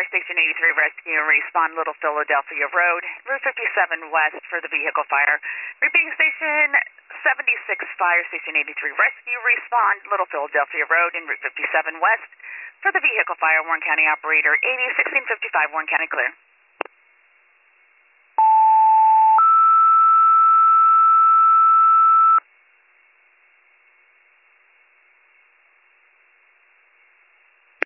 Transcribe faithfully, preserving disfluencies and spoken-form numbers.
Fire Station eighty-three Rescue, respond Little Philadelphia Road, Route fifty-seven West for the vehicle fire. Repeating Station seventy-six Fire Station eighty-three Rescue, respond Little Philadelphia Road and Route fifty-seven West for the vehicle fire. Warren County Operator eighty, sixteen fifty-five, Warren County clear.